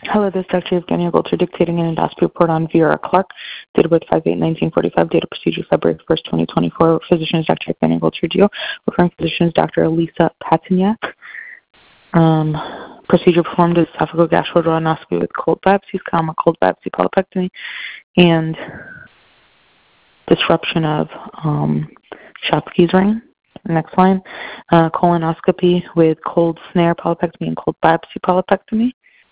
Hello, this is Dr. Evgenia Golter dictating an endoscopy report on Vera Clark, date of birth 5/8/1945, date of procedure February 1st, 2024. Physician is Dr. Evgenia Golter Dio. Referring physician is Dr. Elisa Patiniak. Procedure performed is esophageal gastroduodenoscopy with cold biopsies, cold biopsy polypectomy, and disruption of Schottk's ring. Next line, colonoscopy with cold snare polypectomy and cold biopsy polypectomy.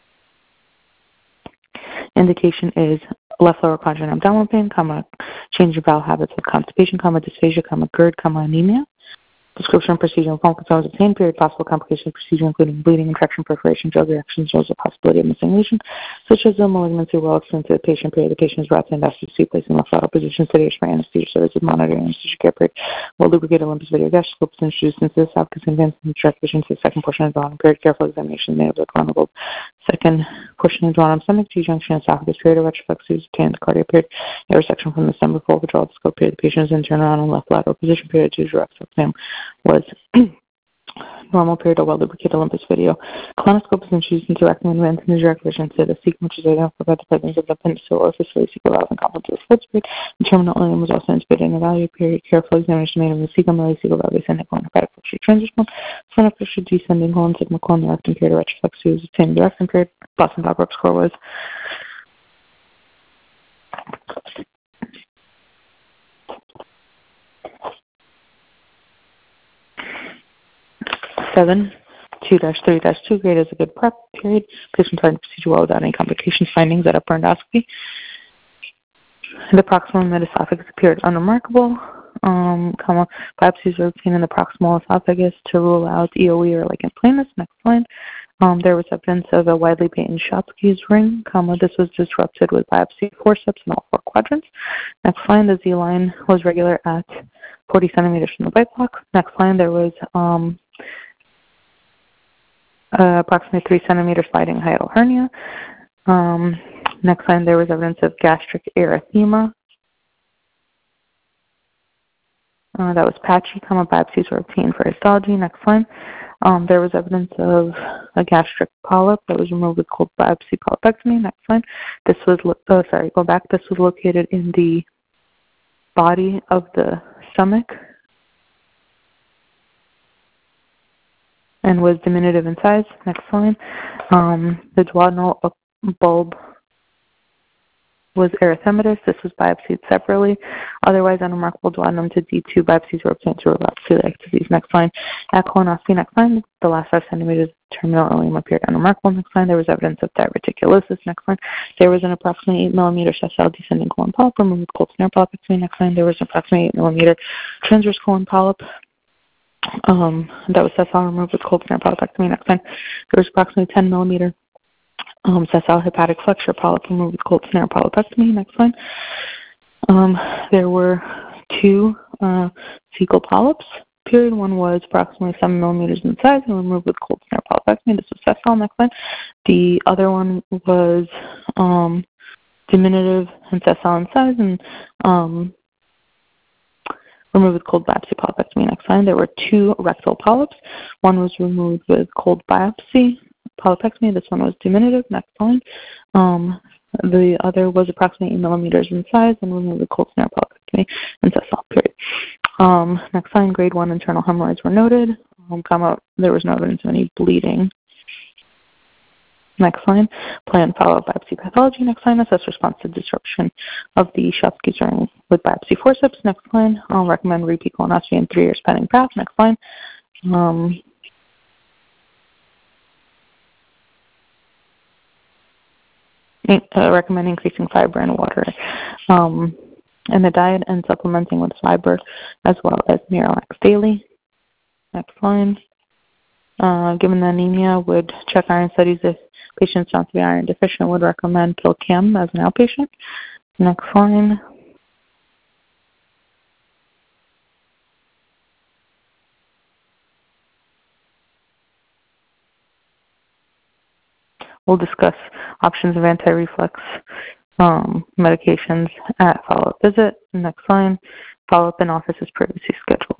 Indication is left lower quadrant abdominal pain, change in bowel habits with constipation, dysphagia, GERD, anemia. Description, procedure, and form concerns obtained, period, possible complications of procedure, including bleeding, infection, perforation, drug reactions, as well as the possibility of missing lesion, such as a malignancy well extended to the patient, period. The patient is brought to endoscopy, placed in left lateral position, sedation for anesthesia services, monitoring anesthesia care, period. Well lubricated Olympus video gastroscope is introduced into the esophagus and advanced in the direct vision to the second portion of the bottom, period. Careful examination made of the coronal second portion of the bottom stomach, G-junction, esophagus, period. A retroflex is obtained, the cardia, period. A resection from the stomach, full withdrawal of the scope, period. The patient is in turnaround in left lateral position, period. To direct exam was normal, period. A well-lubricated Olympus video. Colonoscope is introduced into rectum and advanced in the direct vision to the cecum, which is identified by the presence of the appendiceal orifice, cecal valve, and complementary fluid, period. The terminal ileum was also intubated and evaluated, period. Careful examination made of the cecum, cecal valve, ascending colon, hepatic fluxury, transitional, sphenic fluxury, descending colon, sigma colon, the rectum, period. A retroflex was obtained in the rectum, period. Boston Bob score was 7-2-3-2. Grade is a good prep, period. Patient started the procedure well without any complications. Findings at upper endoscopy. The proximal mid-esophagus appeared unremarkable. Biopsies were obtained in the proximal esophagus to rule out EOE or lichen planus. Next line. There was evidence of a widely patent Schottk's ring, this was disrupted with biopsy forceps in all four quadrants. Next line, the Z line was regular at 40 centimeters from the bite block. Next line, there was approximately 3 centimeter sliding hiatal hernia. Next line, there was evidence of gastric erythema. That was patchy, biopsies were obtained for histology. Next line, there was evidence of a gastric polyp that was removed with cold biopsy polypectomy. Next line, this was, this was located in the body of the stomach and was diminutive in size. Next line, the duodenal bulb was erythematous. This was biopsied separately. Otherwise, unremarkable duodenum to D2 biopsies were obtained to rule out celiac disease. Next line, at colonoscopy. Next line, the last 5 centimeters terminal ileum appeared unremarkable. Next line, there was evidence of diverticulosis. Next line, there was an approximately 8 millimeter sessile descending colon polyp removed with cold snare polypectomy. Next line, there was an approximately 8 millimeter transverse colon polyp that was sessile removed with cold snare polypectomy. Next line, there was approximately 10 millimeter sessile hepatic flexure polyp removed with cold snare polypectomy. Next line. There were 2 fecal polyps, period. One was approximately 7 millimeters in size and removed with cold snare polypectomy. This was sessile. Next line. The other one was diminutive and sessile in size and removed with cold biopsy polypectomy. Next line. There were 2 rectal polyps. One was removed with cold biopsy polypectomy. This one was diminutive. Next line. The other was approximately 8 millimeters in size and removed with cold snare polypectomy and sessile, period. Next line, grade 1 internal hemorrhoids were noted. There was no evidence of any bleeding. Next line, planned follow-up biopsy pathology. Next line, assess response to disruption of the Schottk's ring with biopsy forceps. Next line, I'll recommend repeat colonoscopy in 3 years pending path. Next line. Recommend increasing fiber and water in the diet and supplementing with fiber as well as Miralax daily. Next line. Given the anemia, would check iron studies if patients found to be iron deficient. Would recommend PillChem as an outpatient. Next line. We'll discuss options of anti-reflux medications at follow-up visit. Next line, follow-up in office is previously scheduled.